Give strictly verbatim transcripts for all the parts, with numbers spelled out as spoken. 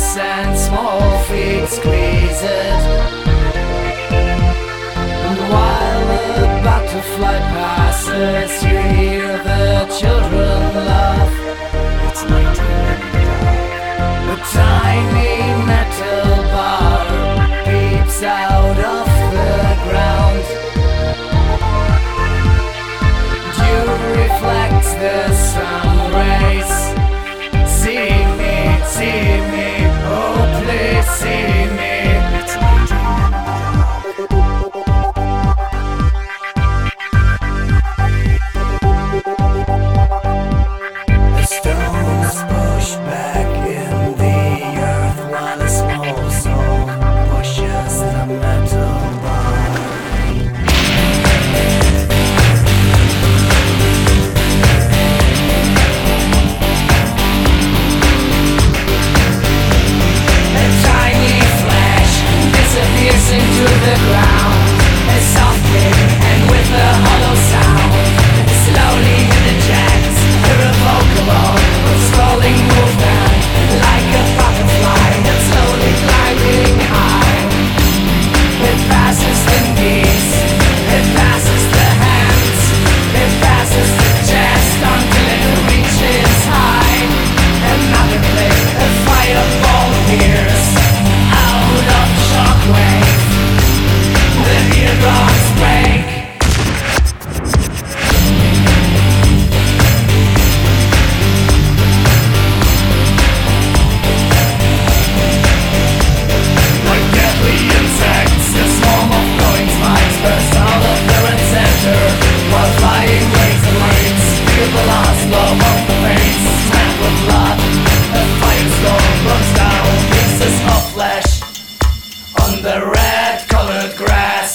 lips and small feet squeeze it. And while the butterfly passes, you hear the children laugh. It's nineteen and a tiny metal bar peeps out of the ground. Dew reflects the sun rays. See me, see me, oh please see me. It's a stone is pushed back in the earth while a small soul pushes the metal bar. A tiny flash disappears into the ground, as softly and with a hollow sound. Slowly it ejects, irrevocable, with scrolling movement, like a butterfly that's slowly gliding high. It passes the knees, it passes the hands, it passes the chest until it reaches high. Another click, a fireball appears out of shockwave. The eardrums break. Like deadly insects, a swarm of glowing spikes burst out of the red center, while flying waves and lights feel the last love of the face. Smack with blood, a firestorm burns down pieces of flesh on the red-colored grass.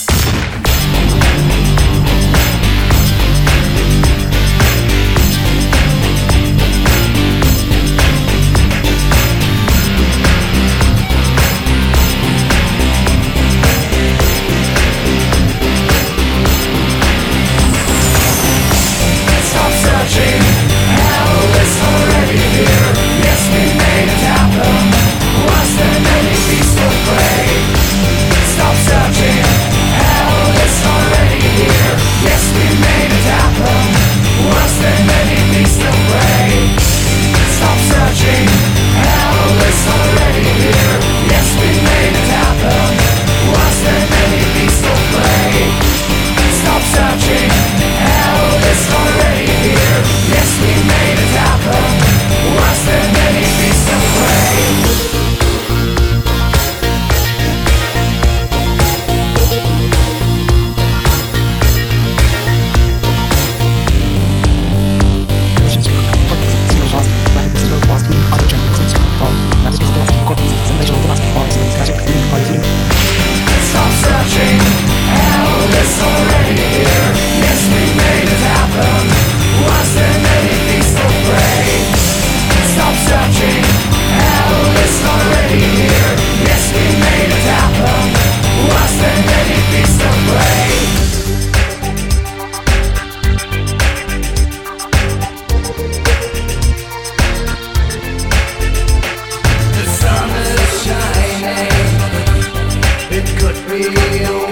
Stop searching, hell is already here. Yes, we made it happen. Was there any beast of prey? Stop searching, hell is already here. Yes, we made it happen. Was there any beast of prey? Stop searching, hell is already here. Yes, we made it happen. Was there any beast of prey? Stop searching, hell is already here. Yes, we made it happen. Was there any beast of prey? Stop searching, hell is already here. Yes, we made it happen. Was there any beast of prey? Stop searching, hell is already here. Yes, we made it happen. Was there any beast of prey? The sun is shining. It could be